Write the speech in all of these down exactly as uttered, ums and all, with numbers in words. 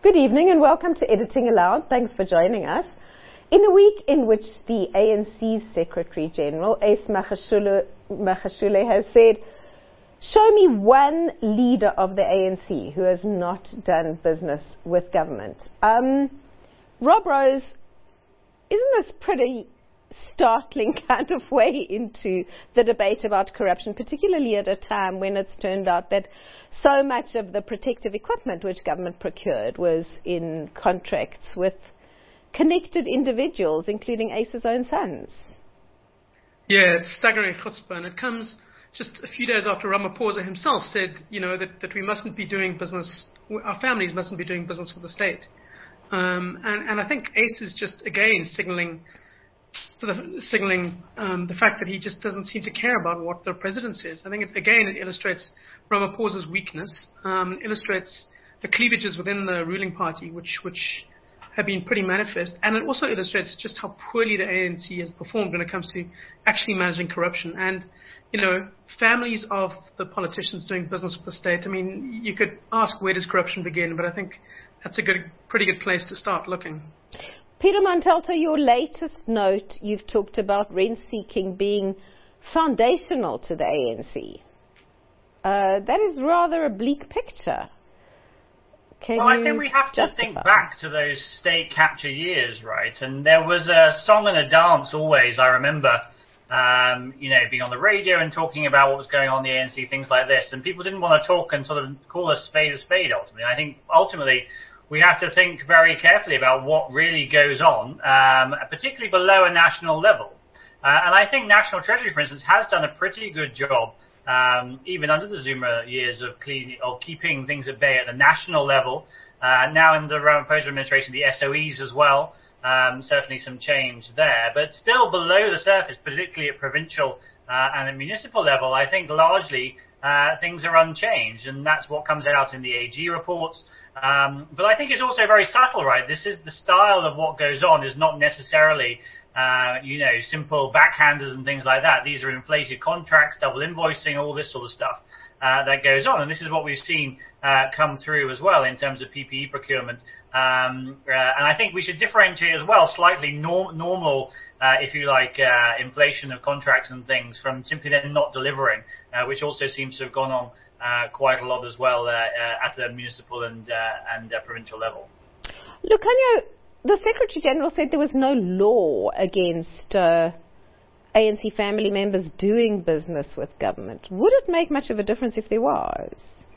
Good evening and welcome to Editing Aloud. Thanks for joining us. In a week in which the A N C's Secretary General, Ace Magashule, Magashule has said, show me one leader of the A N C who has not done business with government. Um, Rob Rose, isn't this pretty startling kind of way into the debate about corruption, particularly at a time when it's turned out that so much of the protective equipment which government procured was in contracts with connected individuals, including Ace's own sons? Yeah, it's staggering chutzpah, and it comes just a few days after Ramaphosa himself said, you know, that, that we mustn't be doing business, our families mustn't be doing business with the state. Um, and, and I think Ace is just, again, signaling sort of signaling um, the fact that he just doesn't seem to care about what the president says. I think, it, again, it illustrates Ramaphosa's weakness, um, it illustrates the cleavages within the ruling party, which which have been pretty manifest, and it also illustrates just how poorly the A N C has performed when it comes to actually managing corruption. And, you know, families of the politicians doing business with the state, I mean, you could ask, where does corruption begin? But I think that's a good, pretty good place to start looking. Peter Montalto, your latest note, you've talked about rent-seeking being foundational to the A N C. Uh, that is rather a bleak picture. Can well, I think we have to justify? think back to those state capture years, right? And there was a song and a dance always, I remember, um, you know, being on the radio and talking about what was going on in the A N C, things like this. And people didn't want to talk and sort of call a spade a spade, ultimately. I think, ultimately, we have to think very carefully about what really goes on, um, particularly below a national level. Uh, and I think National Treasury, for instance, has done a pretty good job, um, even under the Zuma years, of, clean, of keeping things at bay at the national level. Uh, now in the Ramaphosa administration, the S O Es as well, um, certainly some change there. But still below the surface, particularly at provincial uh, and at municipal level, I think largely uh, things are unchanged. And that's what comes out in the A G reports. Um, but I think it's also very subtle, right? This is the style of what goes on is not necessarily, uh, you know, simple backhanders and things like that. These are inflated contracts, double invoicing, all this sort of stuff uh, that goes on. And this is what we've seen uh, come through as well in terms of P P E procurement. Um, uh, and I think we should differentiate as well slightly norm- normal, uh, if you like, uh, inflation of contracts and things from simply then not delivering, uh, which also seems to have gone on Uh, quite a lot as well uh, uh, at the municipal and uh, and uh, provincial level. Look, Lukhanyo, the Secretary General said there was no law against uh, A N C family members doing business with government. Would it make much of a difference if there was?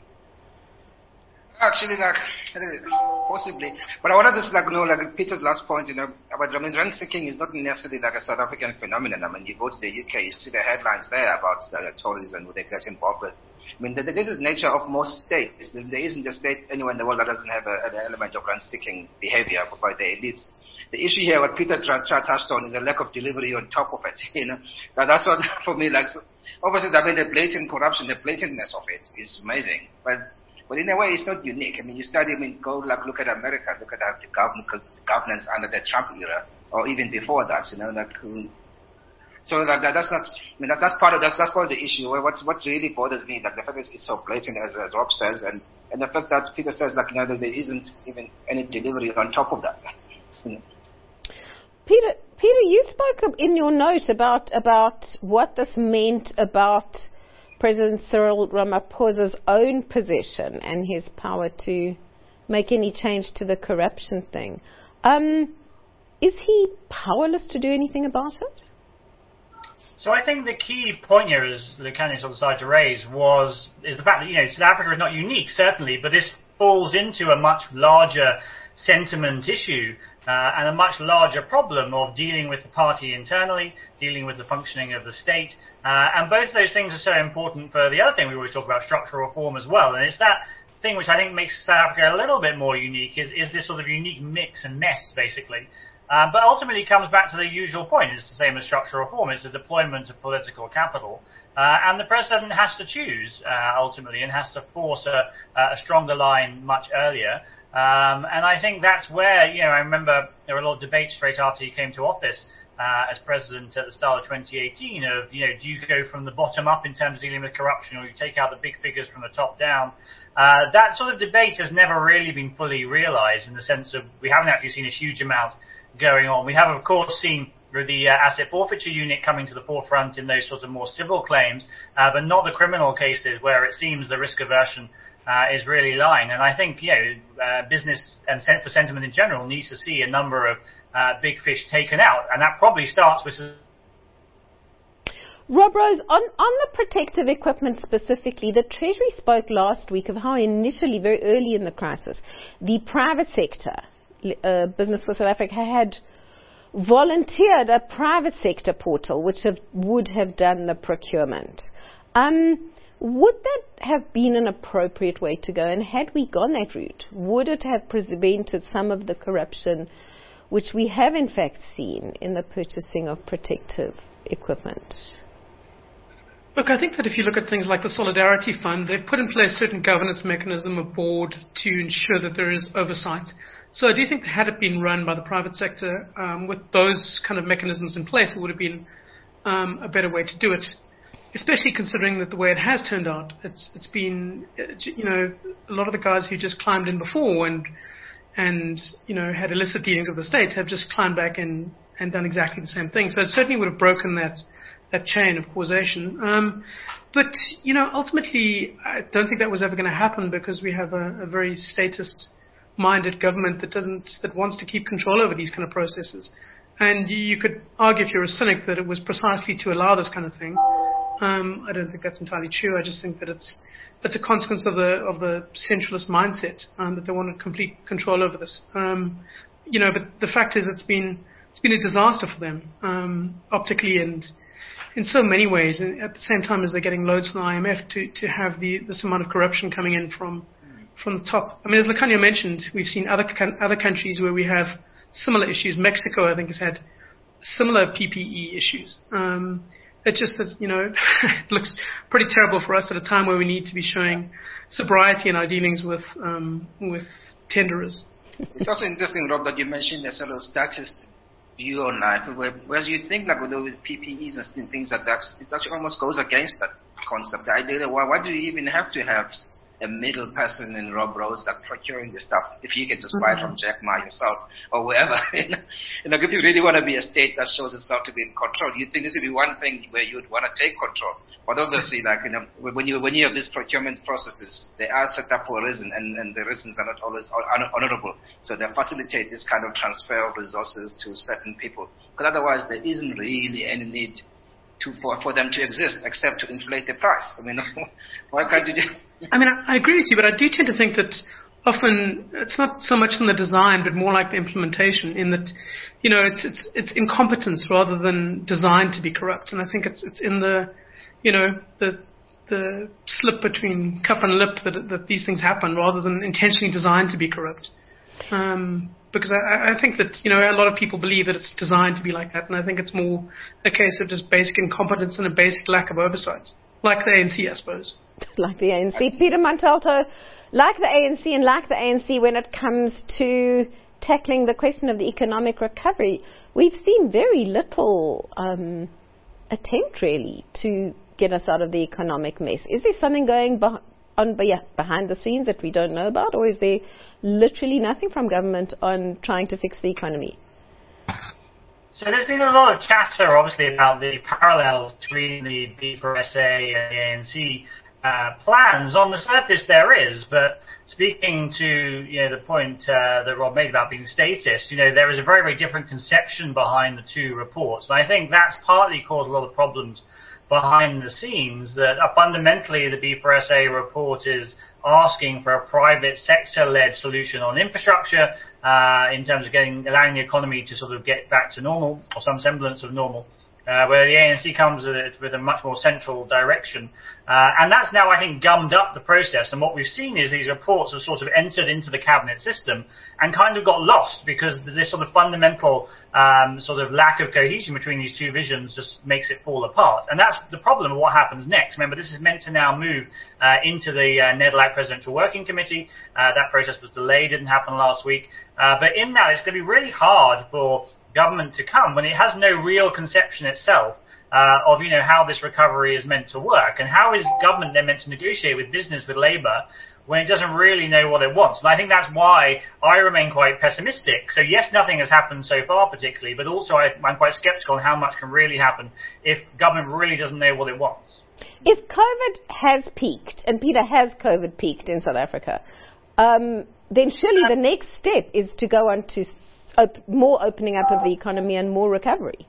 Actually, like, possibly. But I wanted to like, know, like Peter's last point, you know, about I mean, rent-seeking is not necessarily like a South African phenomenon. I mean, you go to the U K, you see the headlines there about the Tories and who they get involved with. I mean, this is the nature of most states. There isn't a state anywhere in the world that doesn't have a, an element of rent-seeking behavior by the elites. The issue here, what Peter touched on, is a lack of delivery on top of it. You know, now, that's what for me, like, obviously, I mean, the blatant corruption, the blatantness of it is amazing, but. But in a way, it's not unique. I mean, you study, I mean, go like look at America, look at the governance under the Trump era, or even before that. You know, like um, so like that, that's not. I mean, that's, that's part of that's that's part of the issue. What what really bothers me, like the fact that it's so blatant, as as Rob says, and and the fact that Peter says, like, you know, that there isn't even any delivery on top of that. You know. Peter, Peter, you spoke in your note about about what this meant about President Cyril Ramaphosa's own position and his power to make any change to the corruption thing. Um, is he powerless to do anything about it? So I think the key point here, as Lukhanyo sort of decided to raise, was is the fact that, you know, South Africa is not unique, certainly, but this falls into a much larger sentiment issue uh, and a much larger problem of dealing with the party internally, dealing with the functioning of the state. Uh, and both of those things are so important for the other thing we always talk about, structural reform as well. And it's that thing which I think makes South Africa a little bit more unique, is, is this sort of unique mix and mess, basically. Uh, but ultimately it comes back to the usual point. It's the same as structural reform. It's the deployment of political capital. Uh, and the president has to choose, uh, ultimately, and has to force a, a stronger line much earlier. Um, and I think that's where, you know, I remember there were a lot of debates straight after he came to office uh, as president at the start of twenty eighteen of, you know, do you go from the bottom up in terms of dealing with corruption, or you take out the big figures from the top down? Uh, that sort of debate has never really been fully realized, in the sense of we haven't actually seen a huge amount going on. We have, of course, seen the uh, asset forfeiture unit coming to the forefront in those sorts of more civil claims, uh, but not the criminal cases where it seems the risk aversion uh, is really lying. And I think, you know, uh, business and for sentiment in general needs to see a number of uh, big fish taken out, and that probably starts with... Rob Rose, on, on the protective equipment specifically, the Treasury spoke last week of how initially, very early in the crisis, the private sector, uh, Business for South Africa, had volunteered a private sector portal which have, would have done the procurement. Um, would that have been an appropriate way to go? And had we gone that route, would it have prevented some of the corruption which we have in fact seen in the purchasing of protective equipment? Look, I think that if you look at things like the Solidarity Fund, they've put in place certain governance mechanism, a board, to ensure that there is oversight. So I do think that had it been run by the private sector um, with those kind of mechanisms in place, it would have been um, a better way to do it, especially considering that the way it has turned out, it's it's been, you know, a lot of the guys who just climbed in before and, and you know, had illicit dealings with the state have just climbed back in and done exactly the same thing. So it certainly would have broken that that chain of causation. Um, but, you know, ultimately, I don't think that was ever going to happen, because we have a, a very statist-minded government that doesn't, that wants to keep control over these kind of processes. And you, you could argue, if you're a cynic, that it was precisely to allow this kind of thing. Um, I don't think that's entirely true. I just think that it's, it's a consequence of the, of the centralist mindset, um, that they wanted complete control over this. Um, you know, but the fact is it's been, it's been a disaster for them, um, optically and in so many ways, and at the same time as they're getting loads from the I M F to, to have the, this amount of corruption coming in from from the top. I mean, as Lukhanyo mentioned, we've seen other other countries where we have similar issues. Mexico, I think, has had similar P P E issues. Um, it just, is, you know, it looks pretty terrible for us at a time where we need to be showing sobriety in our dealings with um, with tenderers. It's also interesting, Rob, that you mentioned a sort of statist view on life, whereas you think like with P P Es and things like that, it actually almost goes against that concept. The idea that why, why do you even have to have a middle person in Rob Rose like procuring the stuff if you can just buy it from Jack Ma yourself or wherever? You know, if you really want to be a state that shows itself to be in control, you think this would be one thing where you would want to take control. But obviously, like, you know, when you when you have these procurement processes, they are set up for a reason, and, and the reasons are not always honorable. So they facilitate this kind of transfer of resources to certain people. Because otherwise, there isn't really any need to for, for them to exist except to inflate the price. I mean, why can't you do? I mean, I agree with you, but I do tend to think that often it's not so much in the design, but more like the implementation. In that, you know, it's it's it's incompetence rather than designed to be corrupt. And I think it's it's in the, you know, the the slip between cup and lip that that these things happen, rather than intentionally designed to be corrupt. Um, because I, I think that, you know, a lot of people believe that it's designed to be like that, and I think it's more a case of just basic incompetence and a basic lack of oversight, like the A N C, I suppose. Like the A N C. Peter Montalto, like the A N C and like the A N C when it comes to tackling the question of the economic recovery, we've seen very little um, attempt really to get us out of the economic mess. Is there something going be- on be- behind the scenes that we don't know about, or is there literally nothing from government on trying to fix the economy? So there's been a lot of chatter, obviously, about the parallels between the B four S A and the A N C uh, plans. On the surface, there is, but speaking to, you know, the point uh, that Rob made about being statist, you know, there is a very, very different conception behind the two reports. And I think that's partly caused a lot of problems behind the scenes, that uh, fundamentally the B four S A report is asking for a private sector-led solution on infrastructure uh, in terms of getting allowing the economy to sort of get back to normal, or some semblance of normal, uh, where the A N C comes with, it, with a much more central direction. Uh, and that's now, I think, gummed up the process. And what we've seen is these reports have sort of entered into the cabinet system and kind of got lost, because this sort of fundamental um, sort of lack of cohesion between these two visions just makes it fall apart. And that's the problem of what happens next. Remember, this is meant to now move uh, into the uh, NEDLAC Presidential Working Committee. Uh, that process was delayed, didn't happen last week. Uh, but in that, it's going to be really hard for government to come when it has no real conception itself uh, of, you know, how this recovery is meant to work? And how is government then meant to negotiate with business, with Labour, when it doesn't really know what it wants? And I think that's why I remain quite pessimistic. So yes, nothing has happened so far particularly, but also I, I'm quite sceptical on how much can really happen if government really doesn't know what it wants. If COVID has peaked, and Peter, has COVID peaked in South Africa, um, then surely the next step is to go on to op- more opening up of the economy and more recovery.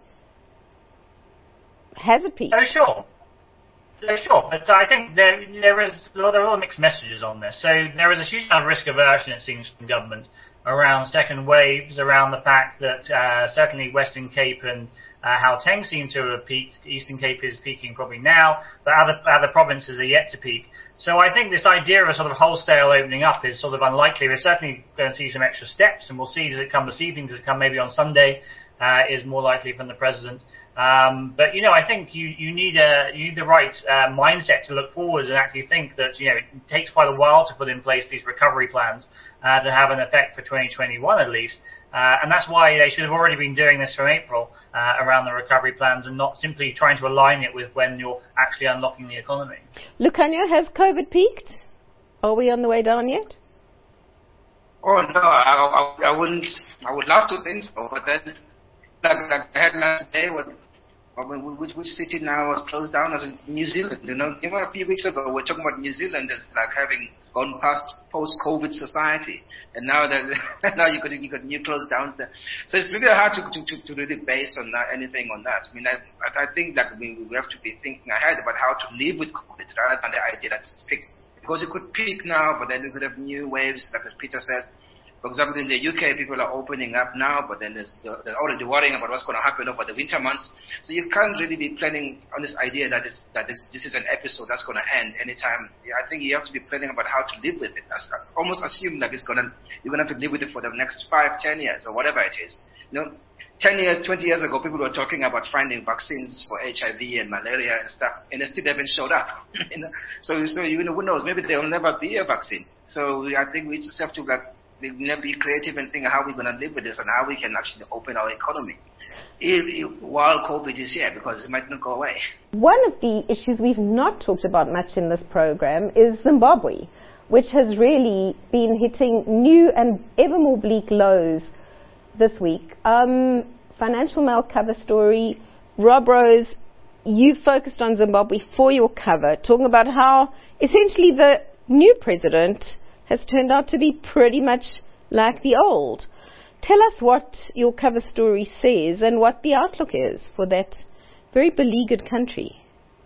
Has it peaked? Oh, sure. So sure, but I think there there is there are a lot of mixed messages on this. So there is a huge amount of risk aversion, it seems, from government around second waves, around the fact that uh, certainly Western Cape and uh, Gauteng seem to have peaked. Eastern Cape is peaking probably now, but other other provinces are yet to peak. So I think this idea of a sort of wholesale opening up is sort of unlikely. We're certainly going to see some extra steps, and we'll see, does it come this evening, does it come maybe on Sunday, uh, is more likely from the President. Um, but, you know, I think you, you need a, you need the right uh, mindset to look forward and actually think that, you know, it takes quite a while to put in place these recovery plans uh, to have an effect for twenty twenty-one at least. Uh, and that's why they should have already been doing this from April uh, around the recovery plans and not simply trying to align it with when you're actually unlocking the economy. Lucanio, has COVID peaked? Are we on the way down yet? Oh, no, I, I, I wouldn't, I would love to think so, but then, like, like I had last day, when, when which, which city now was closed down as New Zealand, you know, even a few weeks ago we were talking about New Zealand as like having gone past post-COVID society, and now that now you got you got new closed downs there, so it's really hard to to, to, to really base on that, anything on that. I mean, I, I think that we, we have to be thinking ahead about how to live with COVID rather than the idea that it's peaked, because it could peak now, but then we could have new waves, like as Peter says. For example, in the U K, people are opening up now, but then there's, they're already worrying about what's going to happen over the winter months. So you can't really be planning on this idea that, is, that this, this is an episode that's going to end anytime. I think you have to be planning about how to live with it. That's almost assume that it's going to, you're going to have to live with it for the next five, ten years or whatever it is. You know, ten years, twenty years ago, people were talking about finding vaccines for H I V and malaria and stuff, and they still haven't showed up. you know? So, so you know, who knows? Maybe there will never be a vaccine. So I think we just have to like, we never be creative and think how we're going to live with this and how we can actually open our economy if, if, while COVID is here, because it might not go away. One of the issues we've not talked about much in this program is Zimbabwe, which has really been hitting new and ever more bleak lows this week. Um, Financial Mail cover story. Rob Rose, you focused on Zimbabwe for your cover, talking about how essentially the new president has turned out to be pretty much like the old. Tell us what your cover story says and what the outlook is for that very beleaguered country.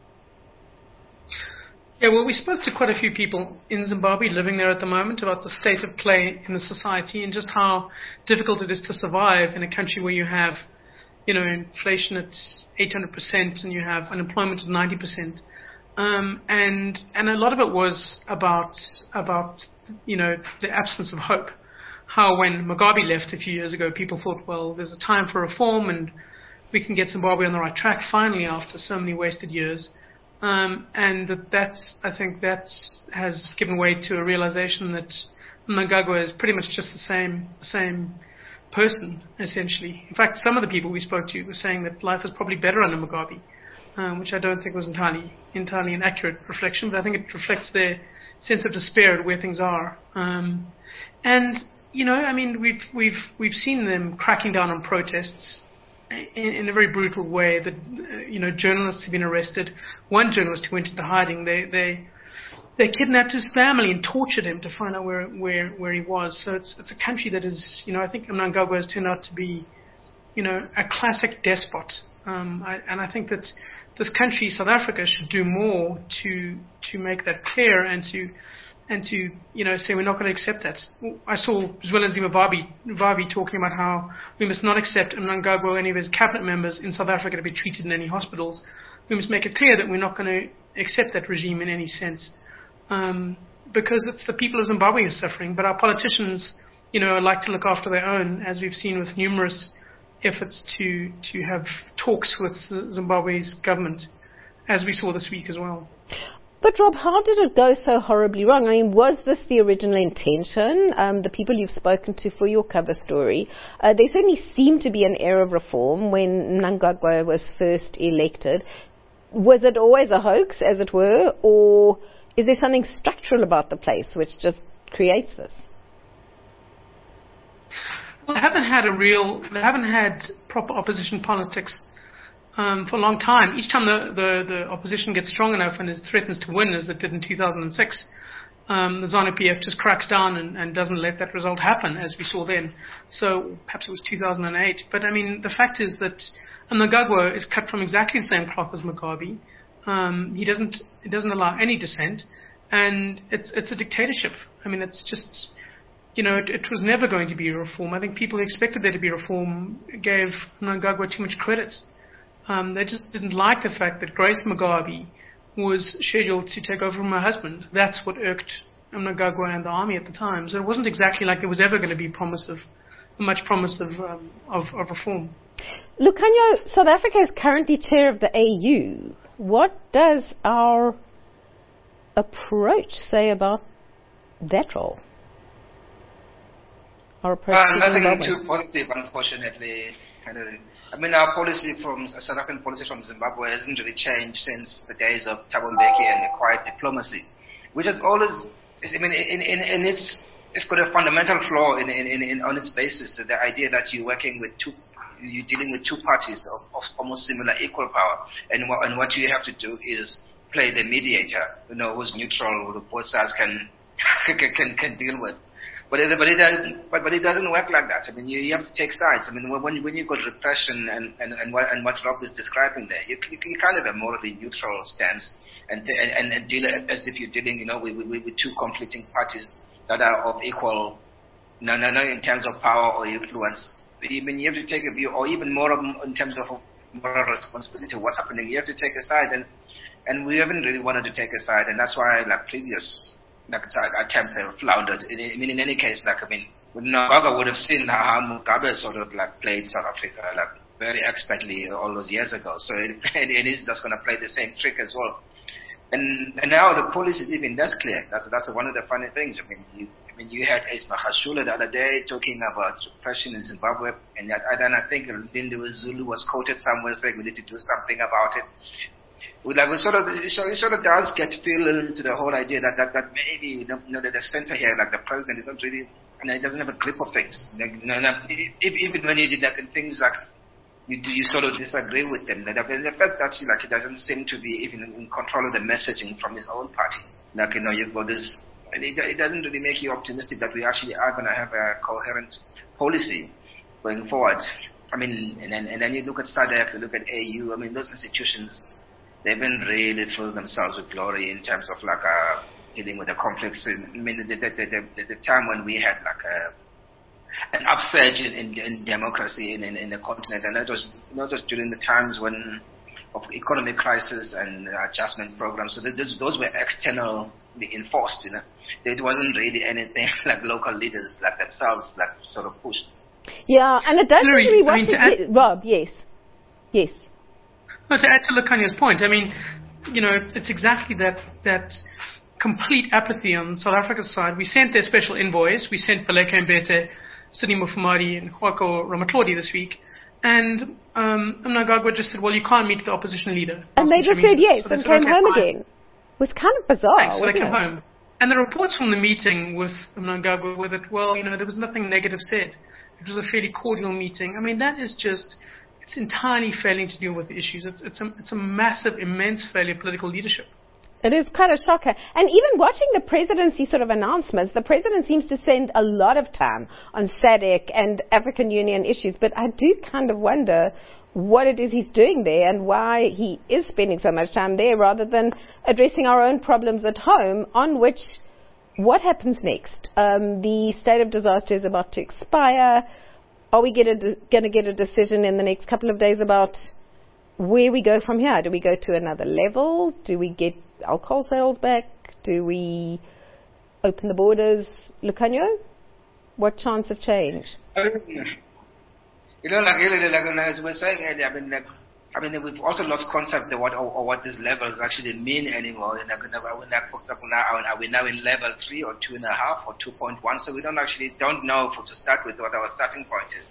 Yeah, well, we spoke to quite a few people in Zimbabwe living there at the moment about the state of play in the society and just how difficult it is to survive in a country where you have, you know, inflation at eight hundred percent and you have unemployment at ninety percent. Um, and and a lot of it was about about you know the absence of hope. How when Mugabe left a few years ago, people thought, well, there's a time for reform and we can get Zimbabwe on the right track finally after so many wasted years. Um, and that that's I think that has given way to a realization that Mnangagwa is pretty much just the same same person essentially. In fact, some of the people we spoke to were saying that life was probably better under Mugabe. Um, which I don't think was entirely entirely an accurate reflection, but I think it reflects their sense of despair at where things are. Um, and you know, I mean, we've we've we've seen them cracking down on protests in, in a very brutal way. That uh, you know, journalists have been arrested. One journalist who went into hiding, they they they kidnapped his family and tortured him to find out where where where he was. So it's it's a country that is, you know, I think Mnangagwa has turned out to be, you know, a classic despot. Um, I, and I think that this country, South Africa, should do more to to make that clear and to and to you know say we're not going to accept that. I saw Zwelinzima Vavi, Vavi talking about how we must not accept Mnangagwa or any of his cabinet members in South Africa to be treated in any hospitals. We must make it clear that we're not going to accept that regime in any sense, um, because it's the people of Zimbabwe who are suffering. But our politicians, you know, like to look after their own, as we've seen with numerous efforts to to have talks with Zimbabwe's government, as we saw this week as well. But Rob, how did it go so horribly wrong? I mean, was this the original intention? Um, the people you've spoken to for your cover story, uh, there certainly seemed to be an air of reform when Mnangagwa was first elected. Was it always a hoax, as it were, or is there something structural about the place which just creates this? Well, they haven't had a real, they haven't had proper opposition politics Um, for a long time. Each time the, the, the opposition gets strong enough and is threatens to win, as it did in two thousand six, um, the ZANU-P F just cracks down and, and doesn't let that result happen, as we saw then. So perhaps it was two thousand eight. But I mean, the fact is that Mnangagwa is cut from exactly the same cloth as Mugabe. Um, he doesn't he doesn't allow any dissent, and it's it's a dictatorship. I mean, it's just, you know, it, it was never going to be a reform. I think people who expected there to be reform gave Mnangagwa too much credit. Um, they just didn't like the fact that Grace Mugabe was scheduled to take over from her husband. That's what irked Mnangagwa and the army at the time. So it wasn't exactly like there was ever going to be promise of, much promise of, um, of, of reform. Lukhanyo, South Africa is currently chair of the A U. What does our approach say about that role? Our approach uh, to nothing Zimbabwe? too positive, unfortunately. I mean, our policy from South African policy from Zimbabwe hasn't really changed since the days of Thabo Mbeki and the quiet diplomacy, which has always, I mean, in, in, in its, it's got a fundamental flaw in, in, in, on its basis. The idea that you're working with two, you're dealing with two parties of, of almost similar equal power, and what, and what you have to do is play the mediator, you know, who's neutral, who both sides can can can deal with. But it, but, it doesn't, but, but it doesn't work like that. I mean, you, you have to take sides. I mean, when, when you've got repression and, and, and, what, and what Rob is describing there, you, you, you kind of have a morally neutral stance and, and, and deal as if you're dealing, you know, with, with, with two conflicting parties that are of equal, no, no, no, in terms of power or influence. I mean, you have to take a view, or even more of, in terms of moral responsibility of what's happening. You have to take a side, and, and we haven't really wanted to take a side, and that's why, like previous like attempts have floundered. I mean, in any case, like I mean, Mnangagwa would have seen how Mugabe sort of like played South Africa like very expertly all those years ago. So it, it is just going to play the same trick as well. And, and now the policy is even less clear. That's that's one of the funny things. I mean, you, I mean, you had Ace Magashule the other day talking about repression in Zimbabwe, and that, and I think Lindiwe Zulu was quoted somewhere saying we need to do something about it. We like we sort of it sort of does get feel into the whole idea that that, that maybe you know that the center here, like the president, is not really, I mean, it doesn't have a grip of things. Like, you know, if, even when you did like things like you do, you sort of disagree with them. Like, the fact that like he doesn't seem to be even in control of the messaging from his own party. Like you know, you've got this. And it, it doesn't really make you optimistic that we actually are going to have a coherent policy going forward. I mean, and then, and then you look at SADC, you look at A U. I mean, those institutions, they haven't really filled themselves with glory in terms of like uh, dealing with the conflicts. I mean, the, the, the, the, the time when we had like a, an upsurge in, in, in democracy in, in, in the continent, and that was not just during the times when of economic crisis and adjustment programs. So those, those were externally enforced, you know. It wasn't really anything like local leaders like themselves that sort of pushed. Yeah, and it does Hillary, seem to be I mean, watching. to add, Rob, yes. Yes. No, to add to Lukhanyo's point, I mean, you know, it's, it's exactly that that complete apathy on South Africa's side. We sent their special envoys. We sent Baleka Mbete, Sidney Mufamadi, and Khwako Ramatlodi this week. And um, Mnangagwa just said, well, you can't meet the opposition leader. And they just said yes so and said, came okay, home fine. again. It was kind of bizarre, Thanks, so wasn't they came it? home. And the reports from the meeting with Mnangagwa were that, well, you know, there was nothing negative said. It was a fairly cordial meeting. I mean, that is just, it's entirely failing to deal with the issues. It's, it's, a, it's a massive, immense failure of political leadership. It is quite a shocker. And even watching the presidency sort of announcements, the president seems to spend a lot of time on SADC and African Union issues. But I do kind of wonder what it is he's doing there and why he is spending so much time there rather than addressing our own problems at home, on which, what happens next? Um, the state of disaster is about to expire. Are we going to get a decision in the next couple of days about where we go from here? Do we go to another level? Do we get alcohol sales back? Do we open the borders? Lukhanyo, what chance of change? You know, like, like, like as we were saying earlier, I mean, like, I mean, we've also lost concept of what or, or what these levels actually mean anymore. And, for example, now are we now in level three or two and a half or two point one? So we don't actually don't know for to start with what our starting point is.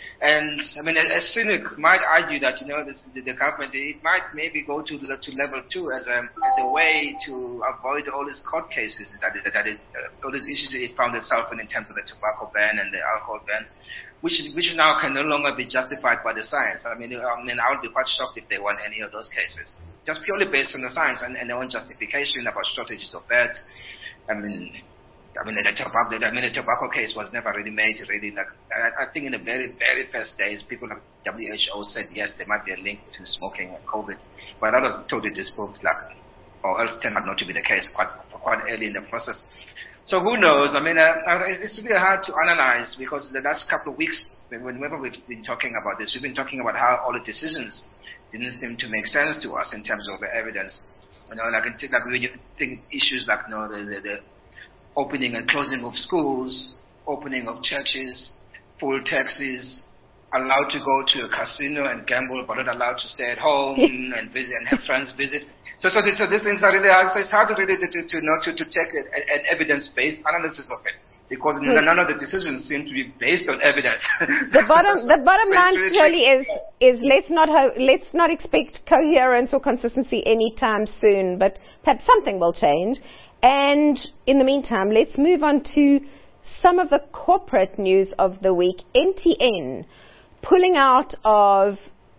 And I mean, a, a cynic might argue that you know this, the, the government it might maybe go to to level two as a as a way to avoid all these court cases that it, that it, uh, all these issues it found itself in in terms of the tobacco ban and the alcohol ban, which which now can no longer be justified by the science. I mean, I mean, I would be quite shocked if they won any of those cases, just purely based on the science and, and their own justification about shortages of beds. I mean. I mean, the tobacco, I mean, the tobacco case was never really made really like, I, I think in the very, very first days, people like W H O said, yes, there might be a link between smoking and COVID, but that was totally disproved, like, or else turned out not to be the case quite, quite early in the process. So who knows? I mean, uh, it's really hard to analyze because the last couple of weeks, whenever we've been talking about this, we've been talking about how all the decisions didn't seem to make sense to us in terms of the evidence. You know, like, like when you think issues like, you know, the, the, the opening and closing of schools, opening of churches, full taxis, allowed to go to a casino and gamble, but not allowed to stay at home and visit and have friends visit. So, so, this, so these things are really hard. So it's hard to really to, to, to know to, to take an evidence-based analysis of it because mm. none of the decisions seem to be based on evidence. The bottom, so, the bottom so line really surely is is let's not ho- let's not expect coherence or consistency anytime soon, but perhaps something will change. And in the meantime, let's move on to some of the corporate news of the week. M T N pulling out of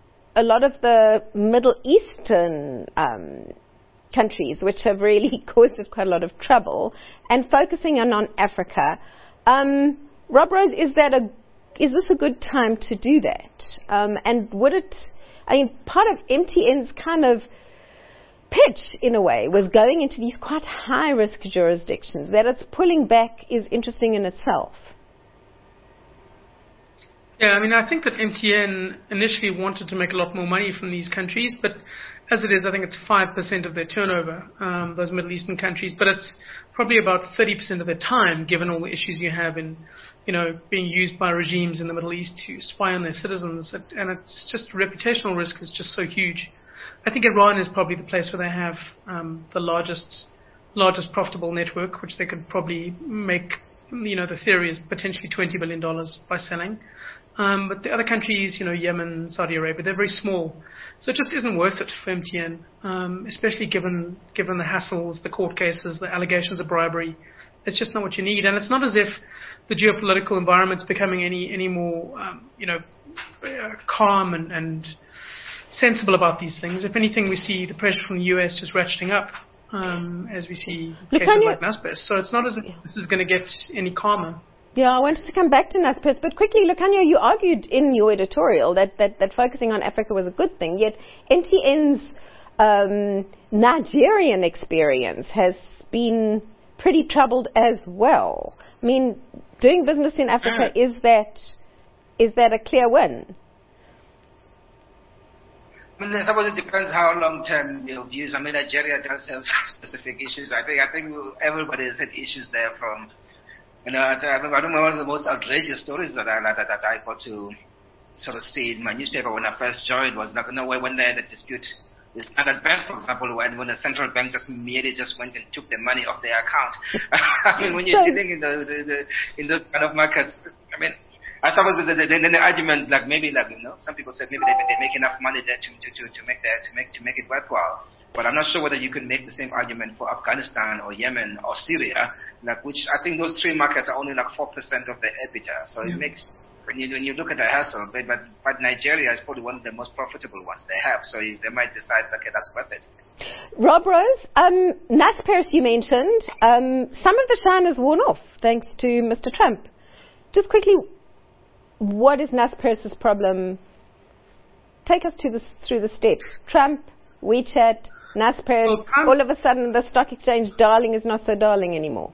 a lot of the Middle Eastern um, countries, which have really caused it quite a lot of trouble, and focusing on, on Africa. Um, Rob Rose, is that a is this a good time to do that? Um, and would it? I mean, part of M T N's kind of pitch, in a way, was going into these quite high-risk jurisdictions. That it's pulling back is interesting in itself. Yeah, I mean, I think that M T N initially wanted to make a lot more money from these countries, but as it is, I think it's five percent of their turnover, um, those Middle Eastern countries, but it's probably about thirty percent of their time, given all the issues you have in, you know, being used by regimes in the Middle East to spy on their citizens, and it's just reputational risk is just so huge. I think Iran is probably the place where they have um, the largest, largest profitable network, which they could probably make. You know, the theory is potentially twenty billion dollars by selling. Um, but the other countries, you know, Yemen, Saudi Arabia, they're very small, so it just isn't worth it for M T N, um, especially given given the hassles, the court cases, the allegations of bribery. It's just not what you need, and it's not as if the geopolitical environment's becoming any any more, um, you know, uh, calm and, and sensible about these things. If anything, we see the pressure from the U S just ratcheting up um, as we see Look, cases you, like Naspers. So it's not as if this is going to get any calmer. Yeah, I wanted to come back to Naspers, but quickly, Lukhanyo, you argued in your editorial that, that, that focusing on Africa was a good thing, yet M T N's um, Nigerian experience has been pretty troubled as well. I mean, doing business in Africa, mm. is that is that a clear win? I mean, I suppose it depends how long-term your views. I mean, Nigeria does have specific issues. I think I think everybody has had issues there from, you know, I, I remember one of the most outrageous stories that I, that, that I got to sort of see in my newspaper when I first joined was, like, you know, when they had a dispute with Standard Bank, for example, when, when the central bank just merely just went and took the money off their account. I mean, when you're dealing in the, the, the in those kind of markets, I mean, I suppose the, the, the, the argument, like maybe, like, you know, some people said maybe they, they make enough money there to, to, to, to make that to make to make it worthwhile. But I'm not sure whether you can make the same argument for Afghanistan or Yemen or Syria, like, which I think those three markets are only like four percent of the EBITDA. So mm. it makes when you when you look at the hassle, but, but but Nigeria is probably one of the most profitable ones they have. So they might decide, okay, that's worth it. Rob Rose, um, Naspers you mentioned, um, some of the shine has worn off thanks to Mister Trump. Just quickly, what is Naspers' problem? Take us to the, through the steps. Trump, WeChat, Naspers, well, Trump, all of a sudden the stock exchange darling is not so darling anymore.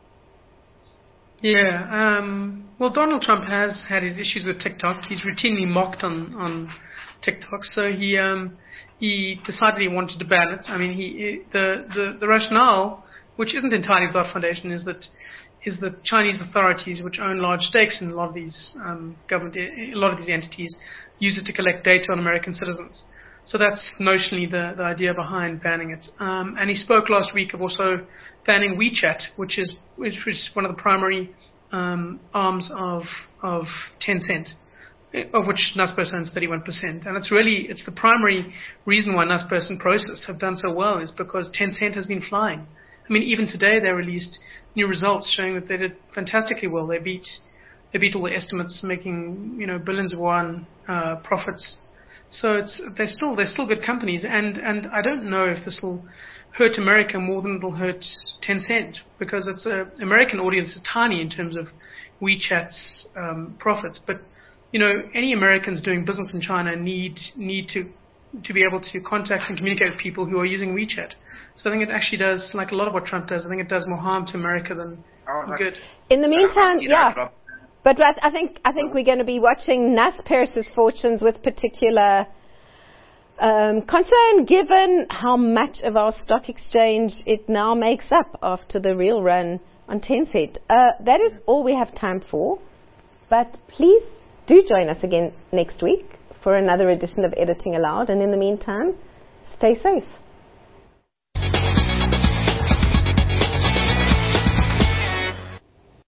Yeah, um, well, Donald Trump has had his issues with TikTok. He's routinely mocked on, on TikTok, so he um, he decided he wanted to ban it. I mean, he the, the, the rationale, which isn't entirely without foundation, is that is that Chinese authorities, which own large stakes in a lot of these um, government, a lot of these entities, use it to collect data on American citizens. So that's notionally the, the idea behind banning it. Um, and he spoke last week of also banning WeChat, which is which is one of the primary um, arms of of Tencent, of which Naspers owns thirty-one percent. And it's really it's the primary reason why Naspers and Prosus have done so well is because Tencent has been flying. I mean, even today they released new results showing that they did fantastically well. They beat they beat all the estimates, making you know billions of yuan uh, profits. So it's they're still they're still good companies, and, and I don't know if this will hurt America more than it'll hurt Tencent, because it's a American audience is tiny in terms of WeChat's um, profits. But you know, any Americans doing business in China need need to to be able to contact and communicate with people who are using WeChat. So I think it actually does, like a lot of what Trump does, I think it does more harm to America than oh, good. In the meantime, yeah. But I think I think we're going to be watching Naspers' fortunes with particular um, concern, given how much of our stock exchange it now makes up after the real run on Tencent. Uh, that is all we have time for. But please do join us again next week for another edition of Editing Aloud. And in the meantime, stay safe.